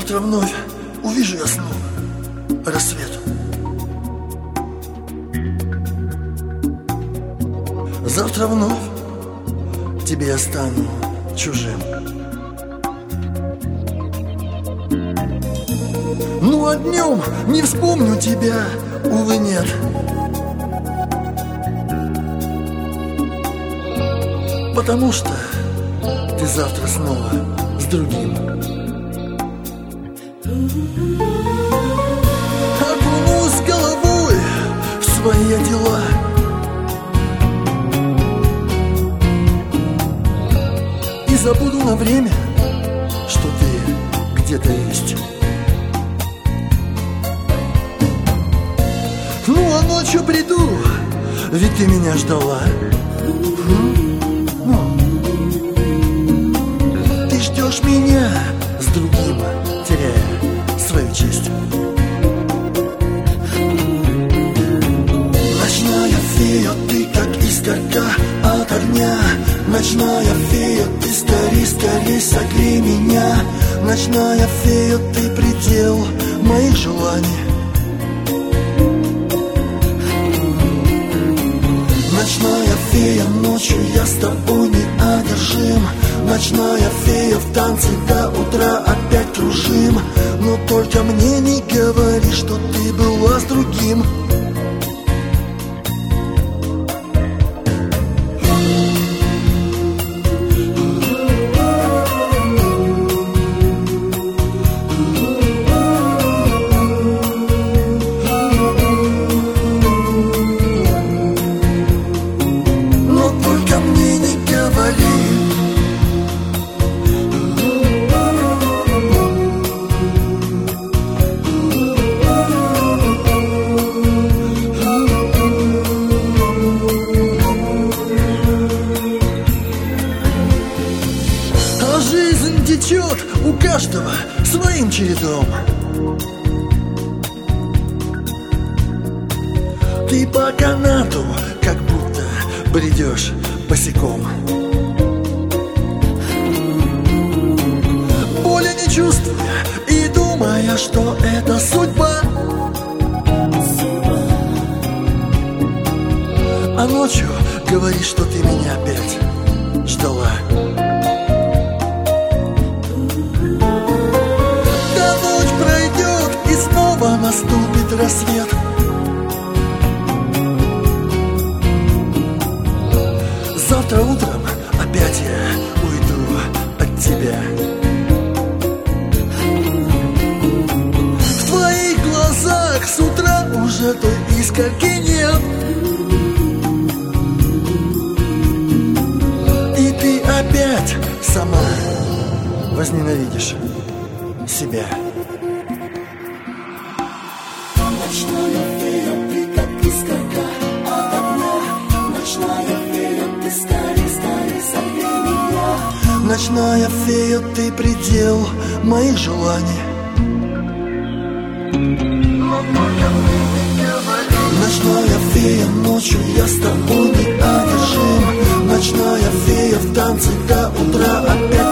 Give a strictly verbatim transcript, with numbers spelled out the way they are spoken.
Завтра вновь увижу я снова рассвет. Завтра вновь тебе я стану чужим. Ну а днем не вспомню тебя, увы, нет. Потому что ты завтра снова с другим. Окунусь головой в свои дела. И забуду на время, что ты где-то есть. Ну а ночью приду, ведь ты меня ждала. Ты ждешь меня с другим, теряя свою честь. Ночная фея, ты как искорка от огня. Ночная фея, ты скорей, скорей согрей меня. Ночная фея, ты предел моих желаний. Ночная фея, ночью я с тобой неодержим. Ночная фея, в танце до утра опять кружим. Но только мне не говори, что ты была с другим. Жизнь течет у каждого своим чередом. Ты по канату, как будто бредешь босиком. Боли не чувствуя и думая, что это судьба. А ночью говоришь, что ты меня опять ждала. Наступит рассвет. Завтра утром опять я уйду от тебя. В твоих глазах с утра уже той искорки нет. И ты опять сама возненавидишь себя. Ночная фея, ты как искорка от огня. Ночная фея, ты скорей, скорей согрей меня. Ночная фея, ты предел моих желаний. Ночная фея, ночью я с тобой неодержим. Ночная фея, в танце до утра опять